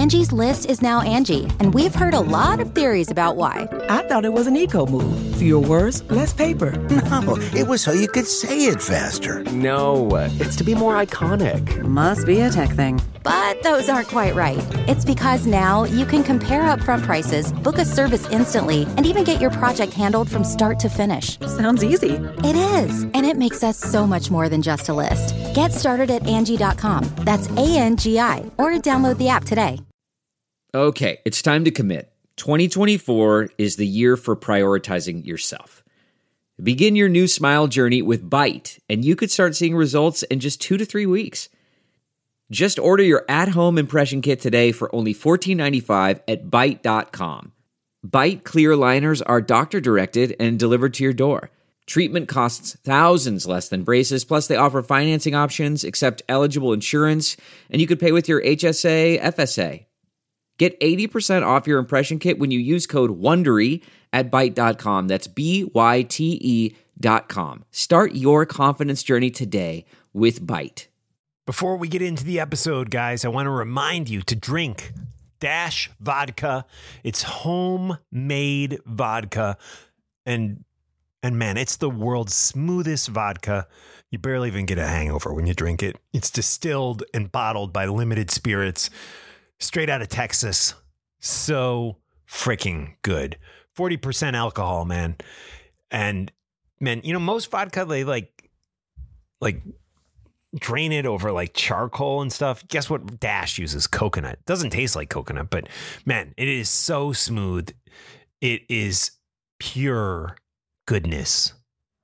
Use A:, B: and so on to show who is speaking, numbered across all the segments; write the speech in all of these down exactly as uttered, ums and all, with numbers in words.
A: Angie's List is now Angie, and we've heard a lot of theories about why.
B: I thought it was an eco move. Fewer words, less paper.
C: No, it was so you could say it faster.
D: No, it's to be more iconic.
E: Must be a tech thing.
A: But those aren't quite right. It's because now you can compare upfront prices, book a service instantly, and even get your project handled from start to finish.
E: Sounds easy.
A: It is, and it makes us so much more than just a list. Get started at Angie dot com. That's A N G I, or download the app today.
F: Okay, it's time to commit. twenty twenty-four is the year for prioritizing yourself. Begin your new smile journey with Byte, and you could start seeing results in just two to three weeks. Just order your at-home impression kit today for only fourteen ninety-five at Byte dot com. Byte clear liners are doctor-directed and delivered to your door. Treatment costs thousands less than braces, plus they offer financing options, accept eligible insurance, and you could pay with your H S A, F S A. Get eighty percent off your impression kit when you use code WONDERY at Byte dot com. That's B Y T E dot com. Start your confidence journey today with Byte.
G: Before we get into the episode, guys, I want to remind you to drink Dash Vodka. It's homemade vodka. And, and man, it's the world's smoothest vodka. You barely even get a hangover when you drink it. It's distilled and bottled by Limited Spirits, straight out of Texas. So freaking good. forty percent alcohol, man. And, man, you know, most vodka, they like, like, drain it over like charcoal and stuff. Guess what? Dash uses coconut. It doesn't taste like coconut, but man, it is so smooth. It is pure goodness.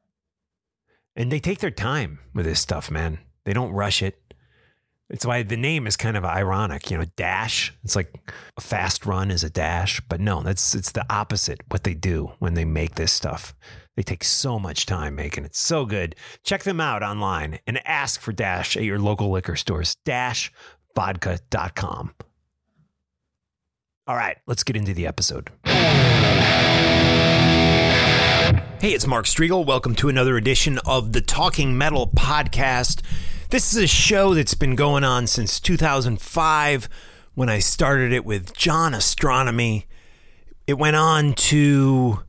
G: And they take their time with this stuff, man. They don't rush it. It's why the name is kind of ironic, you know, Dash. It's like a fast run is a dash, but no, that's it's the opposite what they do when they make this stuff. They take so much time making it. So good. Check them out online and ask for Dash at your local liquor stores. dash vodka dot com. All right, let's get into the episode. Hey, it's Mark Striegel. Welcome to another edition of the Talking Metal Podcast. This is a show that's been going on since two thousand five when I started it with John Astronomy. It went on to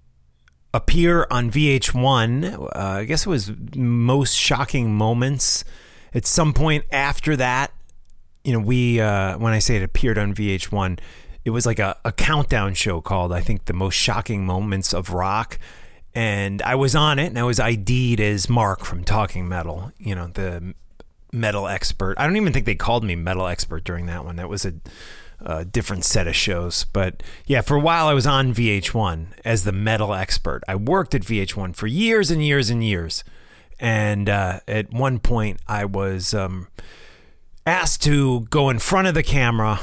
G: appear on V H one. Uh, I guess it was Most Shocking Moments. At some point after that, you know, we, uh, when I say it appeared on V H one, it was like a, a countdown show called, I think, The Most Shocking Moments of Rock. And I was on it, and I was I D'd as Mark from Talking Metal, you know, the metal expert. I don't even think they called me metal expert during that one. That was a a different set of shows. But yeah, for a while I was on V H one as the metal expert. I worked at V H one for years and years and years. And uh, at one point I was um, asked to go in front of the camera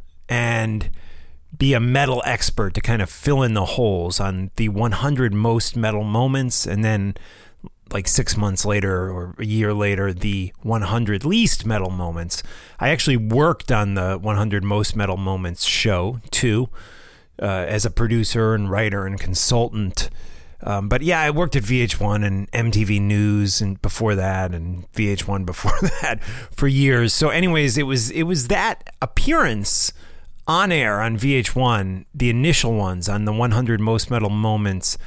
G: and be a metal expert to kind of fill in the holes on the one hundred most metal moments. And then like six months later or a year later, the one hundred least metal moments. I actually worked on the one hundred most metal moments show too, uh, as a producer and writer and consultant. Um, but yeah, I worked at V H one and M T V News and before that, and V H one before that for years. So anyways, it was, it was that appearance on air on V H one, the initial ones on the one hundred most metal moments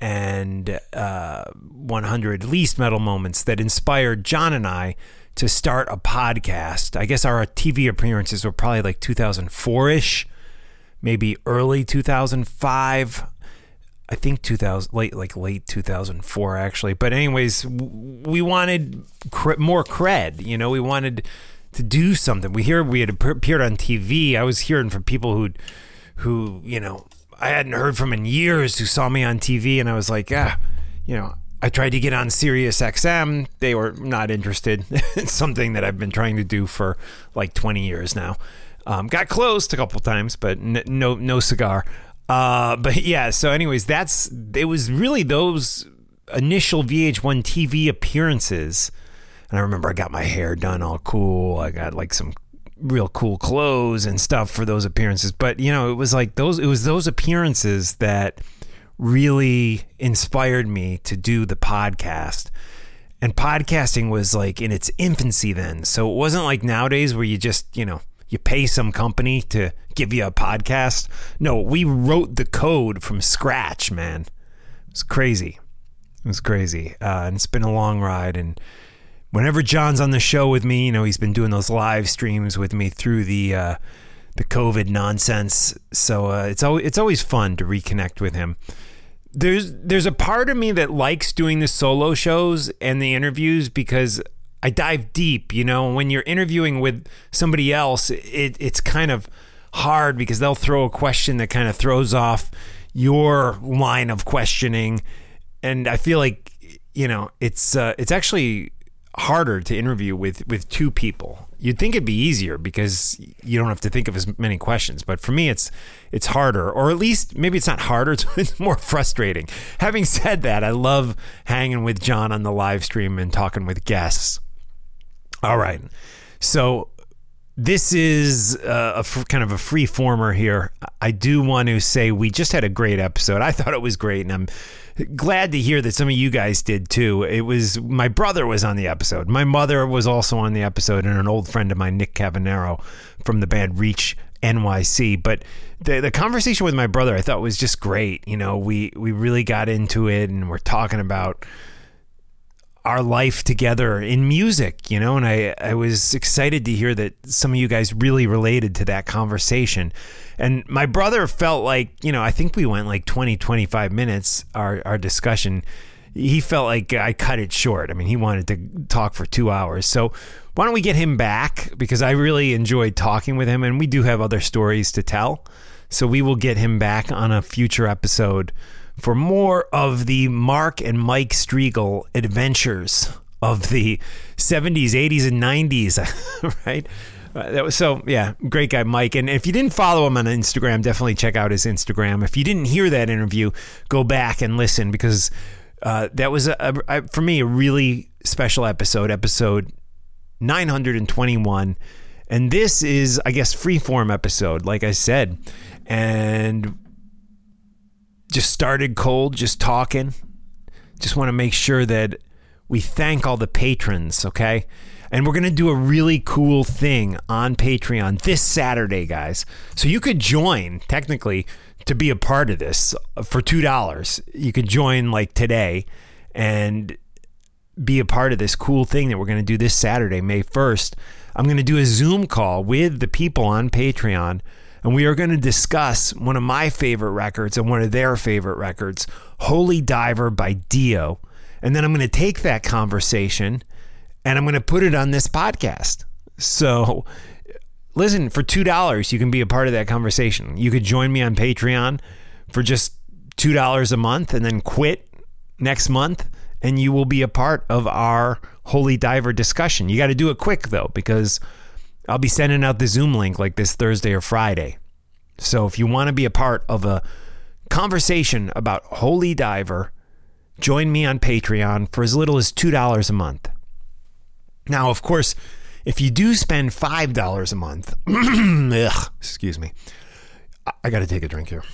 G: and uh, one hundred least metal moments that inspired John and I to start a podcast. I guess our T V appearances were probably like two thousand four-ish, maybe early two thousand five. I think two thousand, late, like late two thousand four actually. But anyways, we wanted cre- more cred. You know, we wanted to do something. We hear we had appeared on T V. I was hearing from people who, who you know, I hadn't heard from in years who saw me on T V, and I was like, ah, you know, I tried to get on Sirius X M. They were not interested. It's something that I've been trying to do for like twenty years now. Um, got close a couple times, but n- no, no cigar. Uh, but yeah, so anyways, that's, it was really those initial V H one T V appearances. And I remember I got my hair done all cool. I got like some real cool clothes and stuff for those appearances. But, you know, it was like those, it was those appearances that really inspired me to do the podcast. And podcasting was like in its infancy then. So it wasn't like nowadays where you just, you know, you pay some company to give you a podcast. No, we wrote the code from scratch, man. It was crazy. It was crazy. Uh, and it's been a long ride. And whenever John's on the show with me, you know, he's been doing those live streams with me through the uh, the COVID nonsense. So uh, it's always, it's always fun to reconnect with him. There's there's a part of me that likes doing the solo shows and the interviews because I dive deep. You know, when you're interviewing with somebody else, it it's kind of hard because they'll throw a question that kind of throws off your line of questioning. And I feel like, you know, it's uh, it's actually harder to interview with, with two people. You'd think it'd be easier because you don't have to think of as many questions. But for me, it's it's harder, or at least maybe it's not harder. It's, it's more frustrating. Having said that, I love hanging with John on the live stream and talking with guests. All right. So this is uh, a f- kind of a free former here. I do want to say we just had a great episode. I thought it was great, and I'm glad to hear that some of you guys did too. It was my brother was on the episode. My mother was also on the episode, and an old friend of mine, Nick Cavanero from the band Reach N Y C. But the the conversation with my brother, I thought was just great. You know, we we really got into it, and we're talking about our life together in music, you know, and I, I was excited to hear that some of you guys really related to that conversation. And my brother felt like, you know, I think we went like twenty, twenty-five minutes, our, our discussion. He felt like I cut it short. I mean, he wanted to talk for two hours. So why don't we get him back? Because I really enjoyed talking with him, and we do have other stories to tell. So we will get him back on a future episode for more of the Mark and Mike Strigl adventures of the seventies, eighties, and nineties, right? Uh, that was so, yeah, great guy, Mike. And if you didn't follow him on Instagram, definitely check out his Instagram. If you didn't hear that interview, go back and listen, because uh, that was, a, a, for me, a really special episode, episode nine hundred twenty-one. And this is, I guess, freeform episode, like I said. And just started cold, just talking. Just want to make sure that we thank all the patrons, okay? And we're going to do a really cool thing on Patreon this Saturday, guys. So you could join, technically, to be a part of this for two dollars. You could join, like, today and be a part of this cool thing that we're going to do this Saturday, May first. I'm going to do a Zoom call with the people on Patreon, and we are going to discuss one of my favorite records and one of their favorite records, Holy Diver by Dio. And then I'm going to take that conversation and I'm going to put it on this podcast. So listen, for two dollars, you can be a part of that conversation. You could join me on Patreon for just two dollars a month and then quit next month, and you will be a part of our Holy Diver discussion. You got to do it quick, though, because I'll be sending out the Zoom link like this Thursday or Friday. So if you want to be a part of a conversation about Holy Diver, join me on Patreon for as little as two dollars a month. Now, of course, if you do spend five dollars a month, ugh, excuse me, I, I got to take a drink here.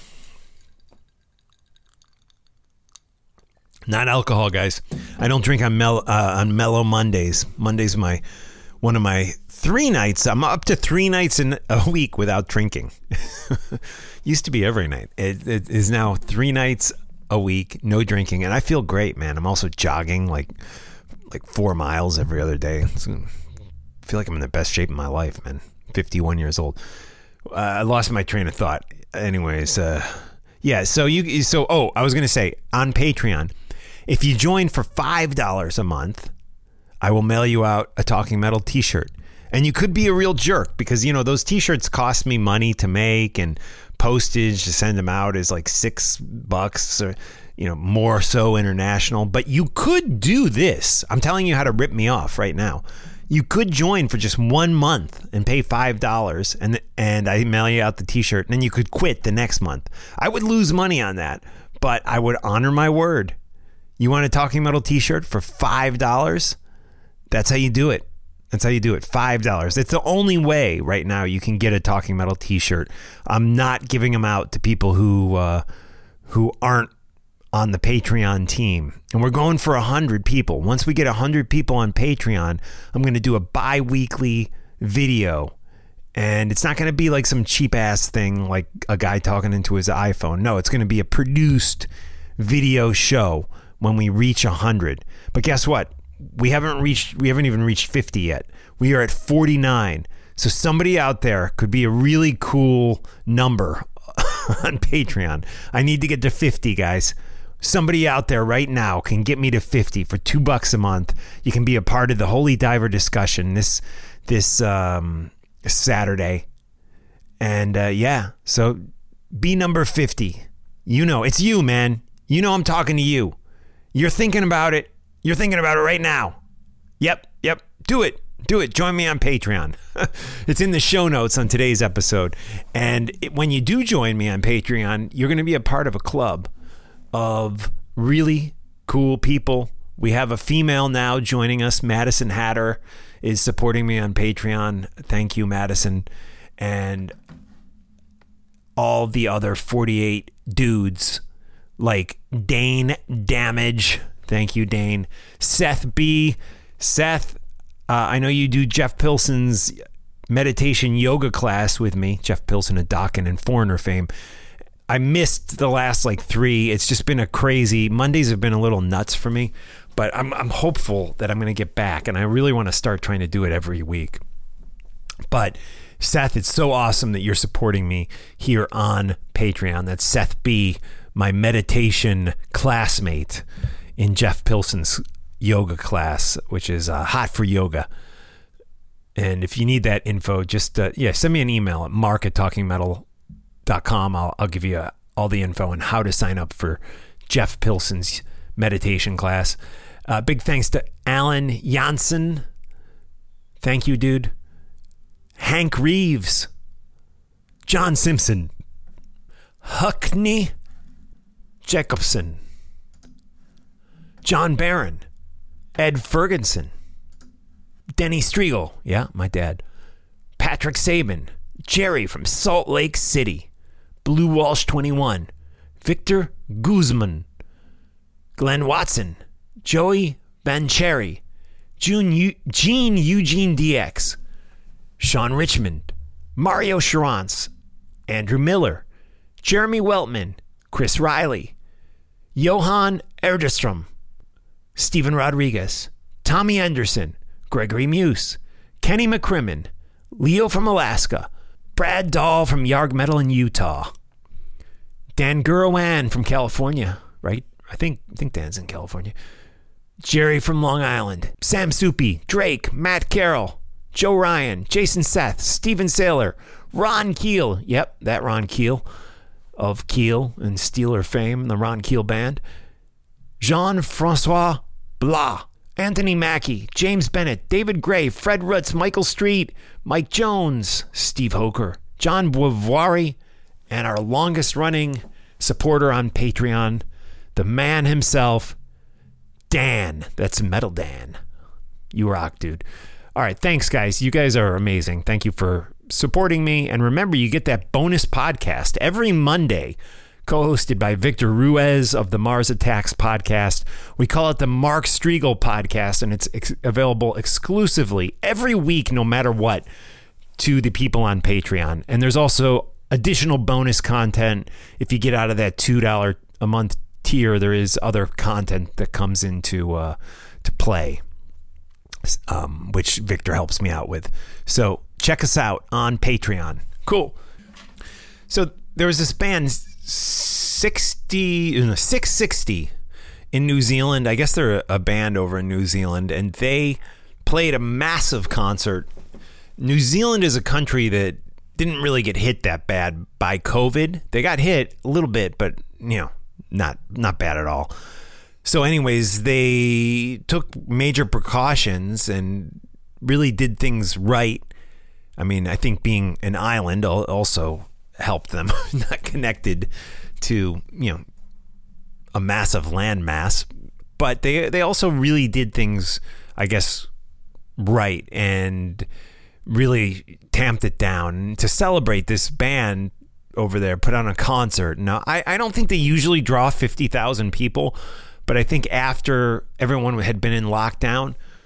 G: Not alcohol, guys. I don't drink on mel- uh, on Mellow Mondays. Monday's my one of my three nights. I'm up to three nights in a week without drinking. Used to be every night. It, it is now three nights a week, no drinking, and I feel great, man. I'm also jogging like like four miles every other day. It's, I feel like I'm in the best shape of my life, man. fifty-one years old. Uh, I lost my train of thought. Anyways, uh, yeah. So you, so oh, I was gonna say on Patreon, if you join for five dollars a month, I will mail you out a Talking Metal t-shirt. And you could be a real jerk because, you know, those t-shirts cost me money to make, and postage to send them out is like six bucks or, you know, more so international. But you could do this. I'm telling you how to rip me off right now. You could join for just one month and pay five dollars, and and I mail you out the t-shirt, and then you could quit the next month. I would lose money on that, but I would honor my word. You want a Talking Metal t-shirt for five dollars? That's how you do it. That's how you do it. five dollars. It's the only way right now you can get a Talking Metal t-shirt. I'm not giving them out to people who uh, who aren't on the Patreon team. And we're going for one hundred people. Once we get one hundred people on Patreon, I'm going to do a bi-weekly video And it's not going to be like some cheap ass thing like a guy talking into his iPhone. No, it's going to be a produced video show when we reach one hundred. But guess what? We haven't reached, we haven't even reached fifty yet. We are at forty-nine. So somebody out there could be a really cool number on Patreon. I need to get to fifty, guys. Somebody out there right now can get me to fifty for two bucks a month. You can be a part of the Holy Diver discussion this, this, um, Saturday. And uh, yeah, so be number fifty. You know, it's you, man. You know I'm talking to you. You're thinking about it. You're thinking about it right now. Yep, yep. Do it. Do it. Join me on Patreon. It's in the show notes on today's episode. And it, when you do join me on Patreon, you're going to be a part of a club of really cool people. We have a female now joining us. Madison Hatter is supporting me on Patreon. Thank you, Madison. And all the other forty-eight dudes like Dane Damage. Thank you, Dane. Seth B. Seth, uh, I know you do Jeff Pilson's meditation yoga class with me. Jeff Pilson of Dokken and Foreigner fame. I missed the last like three. It's just been a crazy, Mondays have been a little nuts for me. But I'm I'm hopeful that I'm going to get back, and I really want to start trying to do it every week. But Seth, it's so awesome that you're supporting me here on Patreon. That's Seth B., my meditation classmate in Jeff Pilson's yoga class, which is uh, Hot for Yoga. And if you need that info, just uh, yeah, send me an email at mark at talking metal dot com. I'll I'll give you uh, all the info on how to sign up for Jeff Pilson's meditation class. Uh, big thanks to Alan Janssen. Thank you, dude. Hank Reeves. John Simpson. Huckney Jacobson. John Barron. Ed Ferguson. Denny Striegel. Yeah, my dad. Patrick Sabin. Jerry from Salt Lake City. Blue Walsh twenty-one. Victor Guzman. Glenn Watson, Joey Bancheri, June U- Gene Eugene D X, Sean Richmond, Mario Charance, Andrew Miller, Jeremy Weltman, Chris Riley, Johan Erderstrom, Stephen Rodriguez, Tommy Anderson, Gregory Muse, Kenny McCrimmon, Leo from Alaska, Brad Dahl from Yarg Metal in Utah, Dan Gurawan from California, right? I think I think Dan's in California. Jerry from Long Island. Sam Soupy. Drake. Matt Carroll. Joe Ryan. Jason Seth. Steven Saylor. Ron Keel. Yep, that Ron Keel of Keel and Steeler fame, the Ron Keel Band. Jean-Francois Blas. Anthony Mackey. James Bennett. David Gray. Fred Rutz. Michael Street. Mike Jones. Steve Hoker. John Boivoire. And our longest running supporter on Patreon, the man himself, Dan. That's Metal Dan. You rock, dude. All right, thanks, guys. You guys are amazing. Thank you for supporting me. And remember, you get that bonus podcast every Monday, co-hosted by Victor Ruiz of the Mars Attacks podcast. We call it the Mark Striegel podcast, and it's ex- available exclusively every week, no matter what, to the people on Patreon. And there's also additional bonus content. If you get out of that two dollars a month tier, there is other content that comes into uh, to play, um, which Victor helps me out with. So check us out on Patreon. Cool. So there was this band sixty, no, six sixty in New Zealand. I guess they're a band over in New Zealand, and they played a massive concert. New Zealand is a country that didn't really get hit that bad by COVID. They got hit a little bit, but you know, not not bad at all. So anyways, they took major precautions and really did things right. I mean, I think being an island also helped them, not connected to, you know, a massive landmass. But they they also really did things, I guess, right, and really tamped it down to celebrate this band over there, put on a concert. Now, I, I don't think they usually draw fifty thousand people, but I think after everyone had been in lockdown,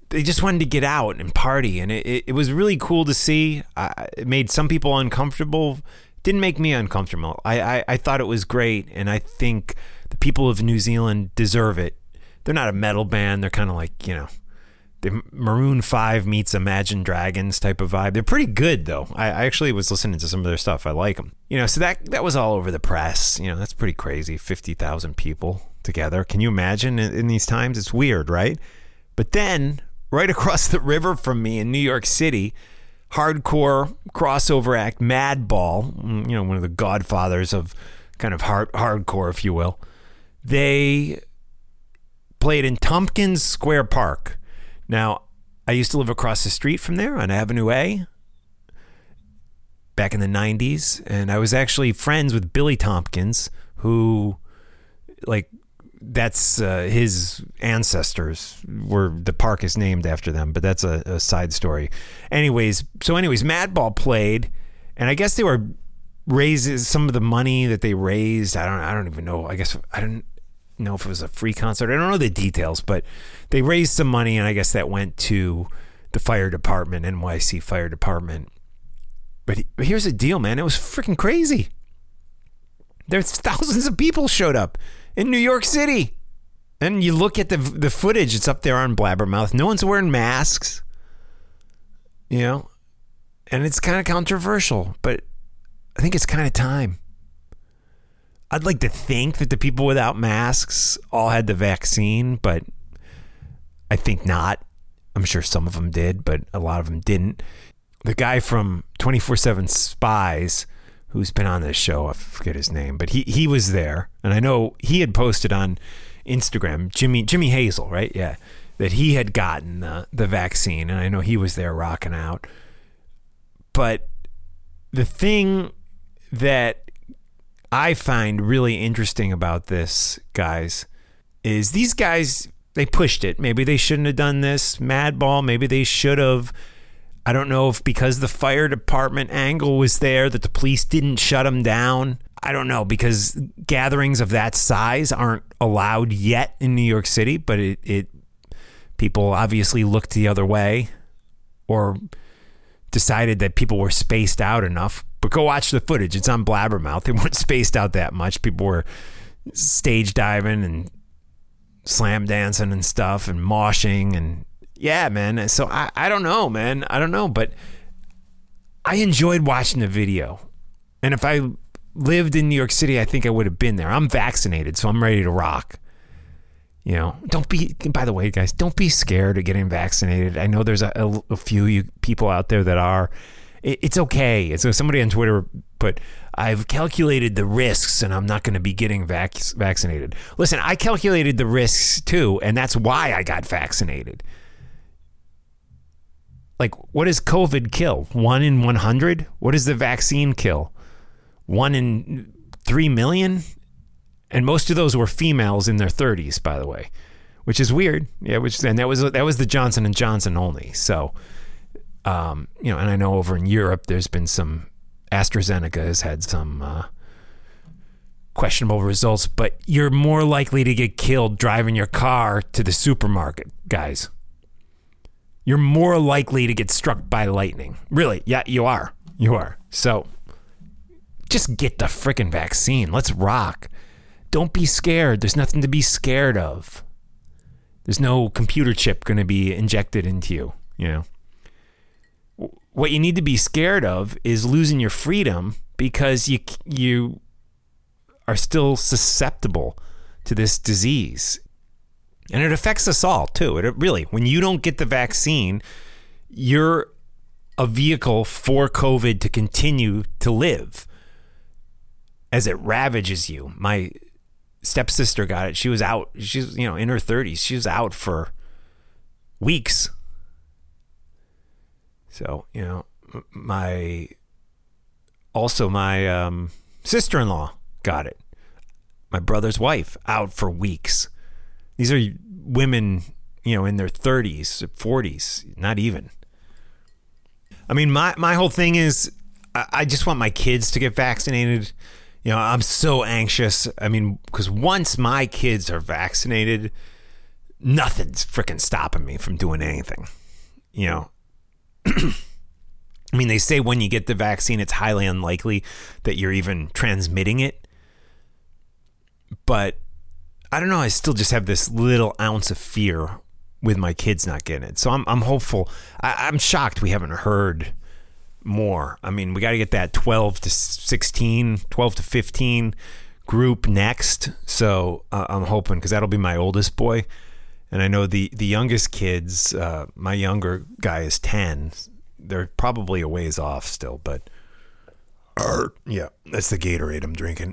G: they just wanted to get out and party. And it, it, it was really cool to see. Uh, it made some people uncomfortable. Didn't make me uncomfortable. I, I, I thought it was great. And I think the people of New Zealand deserve it. They're not a metal band. They're kind of like, you know, the Maroon five meets Imagine Dragons type of vibe. They're pretty good, though. I, I actually was listening to some of their stuff. I like them. You know, so that that was all over the press. You know, that's pretty crazy. fifty thousand people together. Can you imagine in, in these times? It's weird, right? But then, right across the river from me in New York City, hardcore crossover act Madball, you know, one of the godfathers of kind of hard hardcore, if you will, they played in Tompkins Square Park. Now, I used to live across the street from there on Avenue A back in the nineties, and I was actually friends with Billy Tompkins, who, like, that's uh, his ancestors were, the park is named after them, but that's a, a side story. Anyways, so anyways, Madball played, and I guess they were raises some of the money that they raised. I don't, I don't even know. I guess I don't know if it was a free concert. I don't know the details, but they raised some money, and I guess that went to the fire department, N Y C Fire Department. But here's the deal, man. It was freaking crazy. There's thousands of people showed up in New York City. And you look at the the footage, it's up there on Blabbermouth. No one's wearing masks. You know? And it's kind of controversial, but I think it's kind of time. I'd like to think that the people without masks all had the vaccine, but I think not. I'm sure some of them did, but a lot of them didn't. The guy from twenty-four seven Spies, who's been on this show, I forget his name, but he, he was there. And I know he had posted on Instagram, Jimmy Jimmy Hazel, right? Yeah, that he had gotten the, the vaccine. And I know he was there rocking out. But the thing that I find really interesting about this, guys, is these guys, they pushed it. Maybe they shouldn't have done this. Madball, maybe they should have. I don't know if because the fire department angle was there that the police didn't shut them down. I don't know, because gatherings of that size aren't allowed yet in New York City, but it, it people obviously looked the other way or decided that people were spaced out enough. But go watch the footage. It's on Blabbermouth. They weren't spaced out that much. People were stage diving and slam dancing and stuff and moshing. And yeah, man. So I, I don't know, man. I don't know. But I enjoyed watching the video. And if I lived in New York City, I think I would have been there. I'm vaccinated, so I'm ready to rock. You know, don't be, by the way, guys, don't be scared of getting vaccinated. I know there's a, a, a few you people out there that are. It's okay. So somebody on Twitter put, I've calculated the risks and I'm not going to be getting vac- vaccinated. Listen, I calculated the risks too, and that's why I got vaccinated. Like, what does COVID kill? One in one hundred? What does the vaccine kill? One in three million? And most of those were females in their thirties, by the way, which is weird. Yeah, which and that was that was the Johnson and Johnson only. So. Um, you know, and I know over in Europe, there's been some, AstraZeneca has had some uh, questionable results, but you're more likely to get killed driving your car to the supermarket, guys. You're more likely to get struck by lightning. Really, yeah, you are. You are. So just get the freaking vaccine. Let's rock. Don't be scared. There's nothing to be scared of. There's no computer chip going to be injected into you, you know. What you need to be scared of is losing your freedom because you you are still susceptible to this disease. And it affects us all, too. It really, when you don't get the vaccine, you're a vehicle for COVID to continue to live as it ravages you. My stepsister got it. She was out. She's, you know, in her thirties. She was out for weeks. So, you know, my, also my um, sister-in-law got it. My brother's wife out for weeks. These are women, you know, in their thirties, forties, not even. I mean, my, my whole thing is I, I just want my kids to get vaccinated. You know, I'm so anxious. I mean, because once my kids are vaccinated, nothing's freaking stopping me from doing anything. You know, I mean, they say when you get the vaccine, it's highly unlikely that you're even transmitting it. But I don't know. I still just have this little ounce of fear with my kids not getting it. So I'm I'm hopeful. I, I'm shocked we haven't heard more. I mean, we got to get that twelve to sixteen, twelve to fifteen group next. So uh, I'm hoping, because that'll be my oldest boy. And I know the, the youngest kids, uh, my younger guy is ten. They're probably a ways off still, but uh, yeah, that's the Gatorade I'm drinking.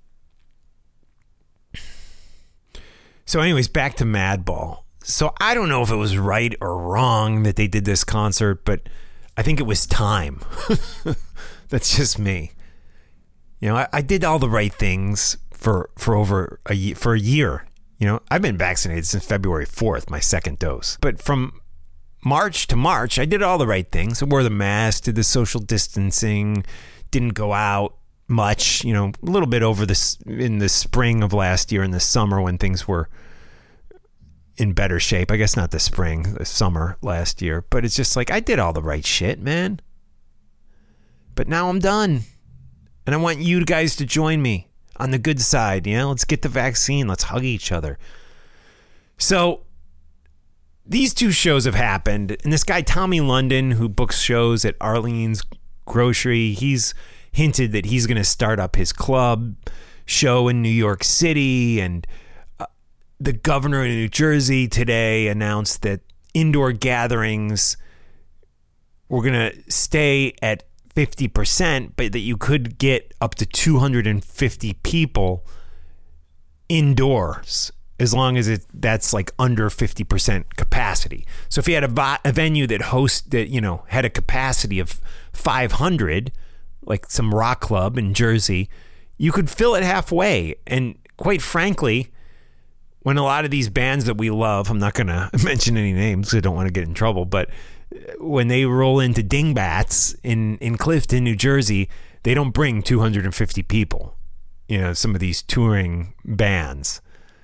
G: So anyways, back to Madball. So I don't know if it was right or wrong that they did this concert, but I think it was time. That's just me. You know, I, I did all the right things for, for over a year, for a year. You know, I've been vaccinated since February fourth, my second dose. But from March to March, I did all the right things. I wore the mask, did the social distancing, didn't go out much, you know, a little bit over this in the spring of last year, in the summer when things were in better shape. I guess not the spring, the summer last year. But it's just like, I did all the right shit, man. But now I'm done. And I want you guys to join me on the good side. You know, let's get the vaccine. Let's hug each other. So these two shows have happened. And this guy, Tommy London, who books shows at Arlene's Grocery, he's hinted that he's going to start up his club show in New York City. And uh, the governor of New Jersey today announced that indoor gatherings were going to stay at fifty percent, but that you could get up to two hundred fifty people indoors as long as it that's like under fifty percent capacity. So if you had a, a venue that host that, you know, had a capacity of five hundred, like some rock club in Jersey, you could fill it halfway. And quite frankly, when a lot of these bands that we love, I'm not going to mention any names because I don't want to get in trouble, but when they roll into Dingbats in, in Clifton, New Jersey, they don't bring two hundred fifty people. You know, some of these touring bands,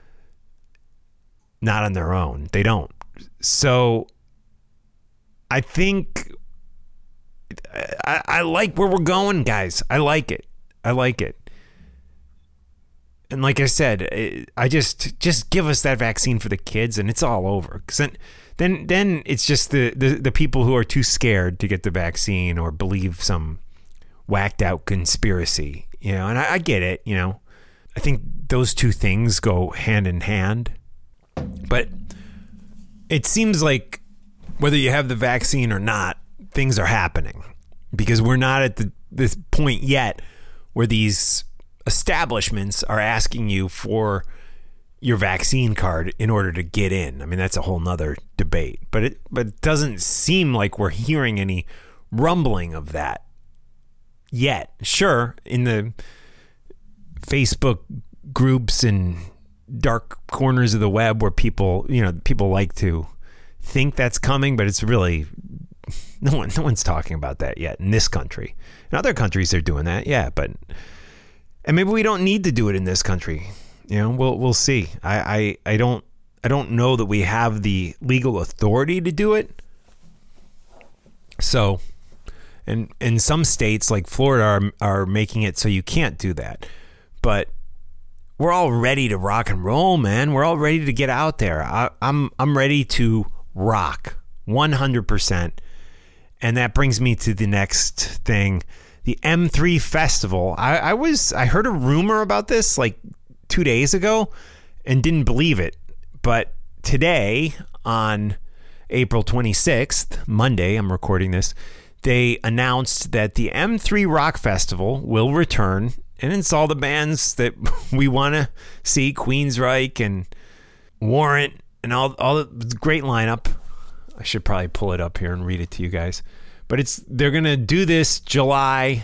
G: not on their own. They don't. So I think I, I like where we're going, guys. I like it. I like it. And like I said, I just just give us that vaccine for the kids and it's all over. 'Cause then, then, then it's just the, the, the people who are too scared to get the vaccine or believe some whacked out conspiracy, you know, and I, I get it, you know. I think those two things go hand in hand. But it seems like whether you have the vaccine or not, things are happening because we're not at the this point yet where these establishments are asking you for your vaccine card in order to get in. I mean, that's a whole nother debate, but it, but it doesn't seem like we're hearing any rumbling of that yet. Sure, in the Facebook groups and dark corners of the web where people, you know, people like to think that's coming, but it's really no one, no one's talking about that yet in this country. In other countries, they're doing that, yeah, but and maybe we don't need to do it in this country. You know, we'll we'll see. I, I, I don't I don't know that we have the legal authority to do it. So, and in some states like Florida are are making it so you can't do that. But we're all ready to rock and roll, man. We're all ready to get out there. I, I'm I'm ready to rock one hundred percent. And that brings me to the next thing, the M three Festival. I, I was I heard a rumor about this like two days ago and didn't believe it. But today, on April twenty-sixth, Monday, I'm recording this, they announced that the M three Rock Festival will return. And it's all the bands that we want to see, Queensryche and Warrant and all all the great lineup. I should probably pull it up here and read it to you guys. But it's they're going to do this July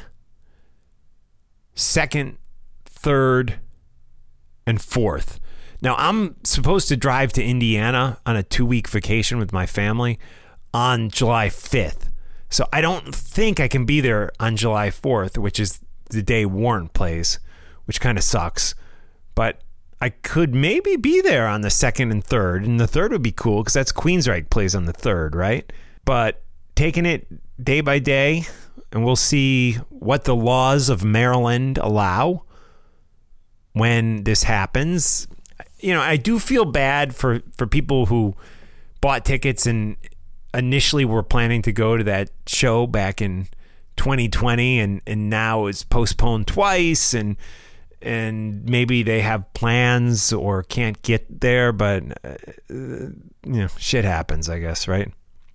G: second, third, and fourth. Now, I'm supposed to drive to Indiana on a two-week vacation with my family on July fifth. So I don't think I can be there on July fourth, which is the day Warrant plays, which kind of sucks. But I could maybe be there on the second and third, and the third would be cool because that's Queensryche plays on the third, right? But taking it day by day, and we'll see what the laws of Maryland allow when this happens. You know, I do feel bad for, for people who bought tickets and initially were planning to go to that show back in twenty twenty, and, and now it's postponed twice, and and maybe they have plans or can't get there, but uh, you know, shit happens, I guess, right?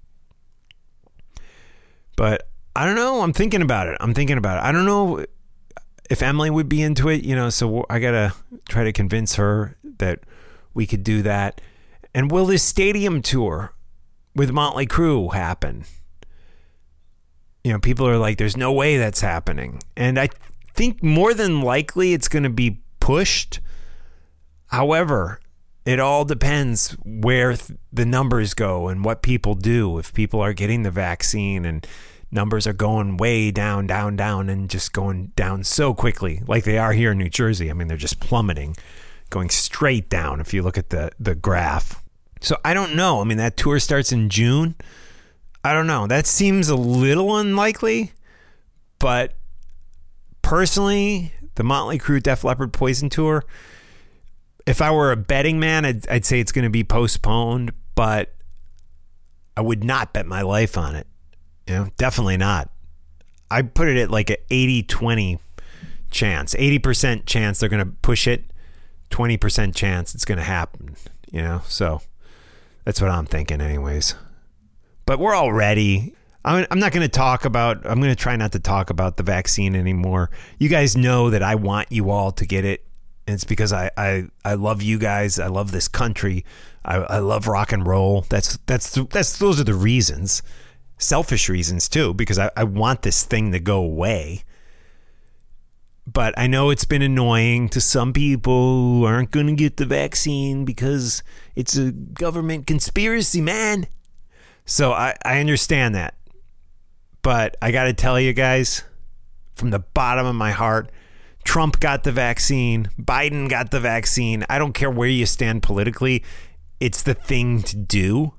G: But I don't know. I'm thinking about it. I'm thinking about it. I don't know if Emily would be into it, you know, so I got to try to convince her that we could do that. And will this stadium tour with Motley Crue happen? You know, people are like, there's no way that's happening. And I think more than likely it's going to be pushed. However, it all depends where th- the numbers go and what people do. If people are getting the vaccine and numbers are going way down, down, down, and just going down so quickly, like they are here in New Jersey. I mean, they're just plummeting, going straight down if you look at the, the graph. So I don't know. I mean, that tour starts in June. I don't know. That seems a little unlikely, but personally, the Motley Crue, Def Leppard, Poison tour, if I were a betting man, I'd, I'd say it's going to be postponed, but I would not bet my life on it. You know, definitely not. I put it at like an eighty twenty chance, eighty percent chance they're going to push it, twenty percent chance it's going to happen, you know? So that's what I'm thinking anyways. But we're all ready. I'm, I'm not going to talk about, I'm going to try not to talk about the vaccine anymore. You guys know that I want you all to get it. And it's because I, I, I love you guys. I love this country. I, I love rock and roll. That's, that's, that's, those are the reasons. Selfish reasons too, because I, I want this thing to go away. But I know it's been annoying to some people who aren't going to get the vaccine because it's a government conspiracy, man. So I, I understand that. But I got to tell you guys, from the bottom of my heart, Trump got the vaccine. Biden got the vaccine. I don't care where you stand politically. It's the thing to do.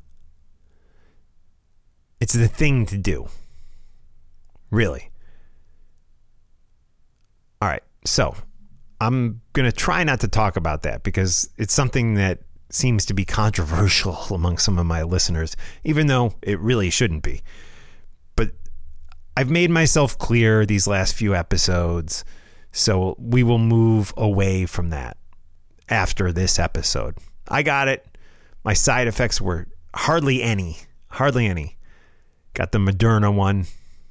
G: It's the thing to do. Really. All right. So I'm going to try not to talk about that because it's something that seems to be controversial among some of my listeners, even though it really shouldn't be. But I've made myself clear these last few episodes, so we will move away from that after this episode. I got it. My side effects were hardly any. Hardly any. Got the Moderna one.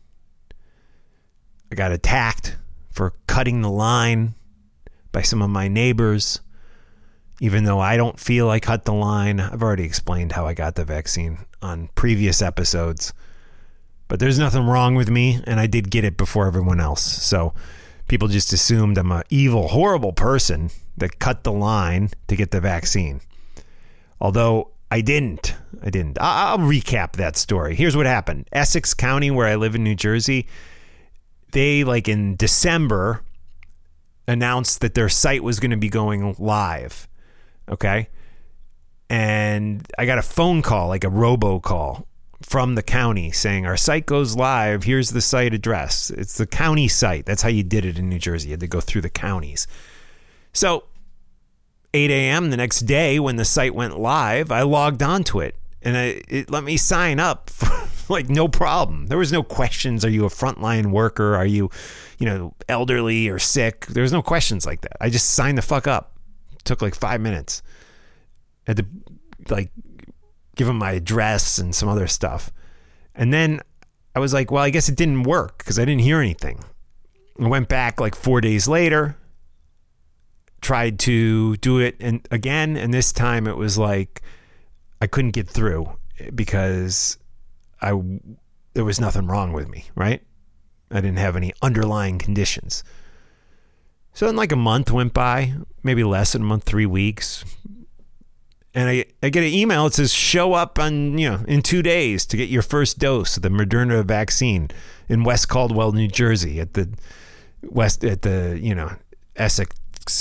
G: I got attacked for cutting the line by some of my neighbors, even though I don't feel I cut the line. I've already explained how I got the vaccine on previous episodes. But there's nothing wrong with me, and I did get it before everyone else. So people just assumed I'm an evil, horrible person that cut the line to get the vaccine. Although I didn't. I didn't. I'll recap that story. Here's what happened. Essex County, where I live in New Jersey, they, like in December, announced that their site was going to be going live. Okay? And I got a phone call, like a robocall, from the county saying, our site goes live. Here's the site address. It's the county site. That's how you did it in New Jersey. You had to go through the counties. So eight a.m. the next day when the site went live, I logged onto it and I, it let me sign up for, like, no problem. There was no questions. Are you a frontline worker? Are you, you know, elderly or sick? There was no questions like that. I just signed the fuck up. It took like five minutes. I had to like give them my address and some other stuff. And then I was like, well, I guess it didn't work because I didn't hear anything. I went back like four days later, tried to do it and again, and this time it was like I couldn't get through because I there was nothing wrong with me, right? I didn't have any underlying conditions. So then like a month went by, maybe less than a month, three weeks. And I, I get an email. It says, show up on, you know, in two days to get your first dose of the Moderna vaccine in West Caldwell, New Jersey at the West, at the, you know, Essex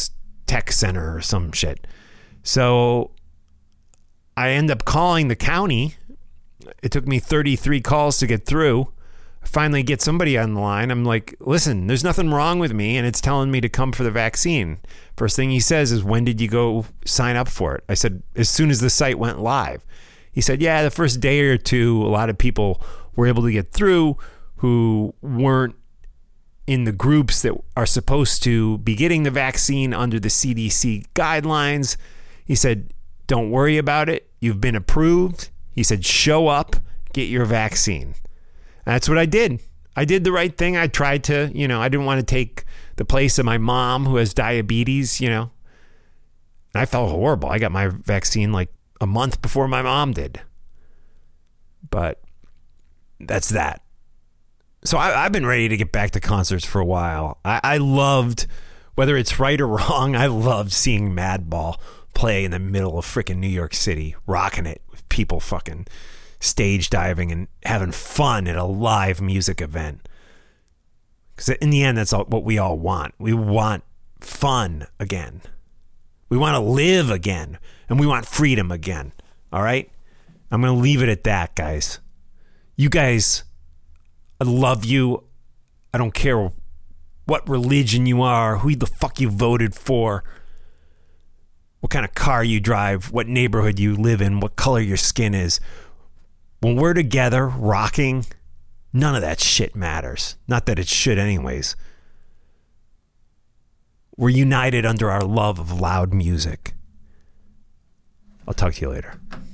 G: tech center or some shit. So I end up calling the county. It took me thirty-three calls to get through. I finally get somebody on the line. I'm like, listen, there's nothing wrong with me, and it's telling me to come for the vaccine. First thing he says is, when did you go sign up for it? I said, as soon as the site went live. He said, yeah, the first day or two, a lot of people were able to get through who weren't in the groups that are supposed to be getting the vaccine under the C D C guidelines. He said, don't worry about it. You've been approved. He said, show up, get your vaccine. And that's what I did. I did the right thing. I tried to, you know, I didn't want to take the place of my mom who has diabetes, you know. I felt horrible. I got my vaccine like a month before my mom did. But that's that. So I, I've been ready to get back to concerts for a while. I, I loved, whether it's right or wrong, I loved seeing Madball play in the middle of freaking New York City, rocking it with people fucking stage diving and having fun at a live music event. Because in the end, that's all, what we all want. We want fun again. We want to live again. And we want freedom again. All right? I'm going to leave it at that, guys. You guys, I love you. I don't care what religion you are, who the fuck you voted for, what kind of car you drive, what neighborhood you live in, what color your skin is. When we're together rocking, none of that shit matters. Not that it should anyways. We're united under our love of loud music. I'll talk to you later.